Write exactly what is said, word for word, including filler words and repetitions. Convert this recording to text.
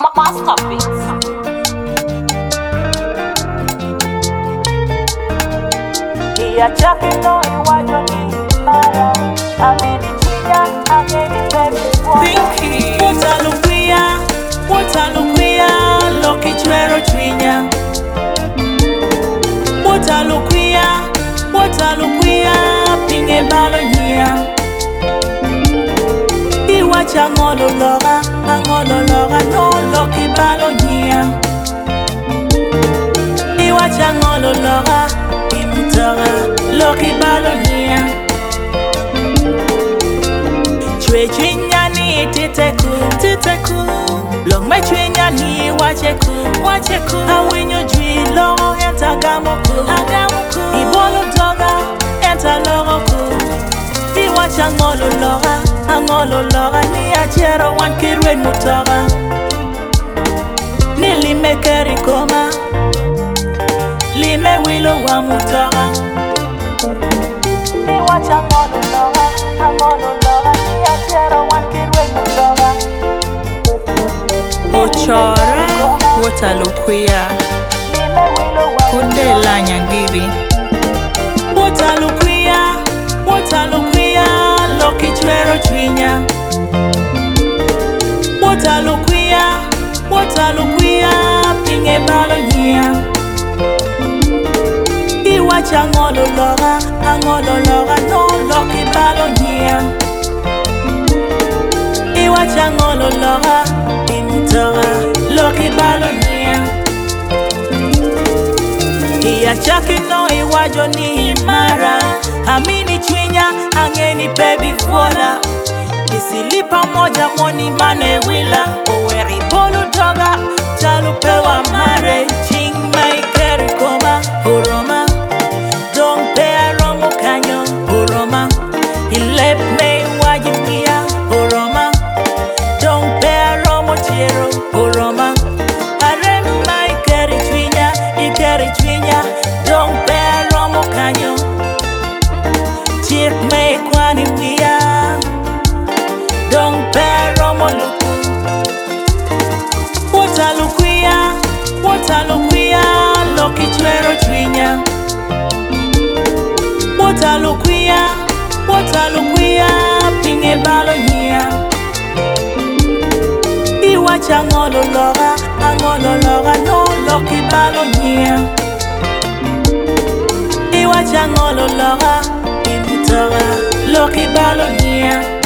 Masterpiece. Iyachakino iwacho ni mara amini chinya angeni baby Pinky Watalukwia, Watalukwia Loki chwero chwinya Watalukwia, Watalukwia Pinge balo nyia Iwacha ngolo loga, angolo loga no Loki balo nyia Iwacha ngolo loga, imtoga Loki balo nyia Chwe chwinya ni titeku, titeku Long me chwinya ni wacheku, wacheku Awinyo jwi logo enta gamoku, agamoku Ibolo doga enta logoku Iwacha ngolo loga, angolo loga Ni achero wan kirwen mutoga Ni lime keri koma Lime wilo wa mutoga Iwacha ngolo loga, angolo loga Ni achero wan kirwen mutoga Ochora, Watalukwia Lime wilo wa Kundela nyangiri Watalukwia, Watalukwia Loki chwero chwinya Watalukwia, Watalukwia Pinge balo nyia Iwacha ngolo loga, angolo loga No Loki balo nyia Iwacha ngolo loga, imtoga Loki balo nyia Iyachakino iwajo ni imara Amini chwinya, angeni baby fuola Isilipa moja moni mane wila Oweri bolu doga, chalupewa mare Ching mai keri koma, uroma Dong pea romo kanyo, uroma Ilep mei wajimia, uroma Dong pea romo chiro, uroma Arem mai keri chwinya, ikeri chwinya Dong pea romo kanyo Chik mei kwani mia Dong pea romo luku Watalukwia, Watalukwia Loki chwero chwinya Watalukwia, Watalukwia Pinge balo nyia Iwacha ngolo loga, angolo loga No Loki balo nyia Iwacha ngolo loga, imtoga Loki balo nyia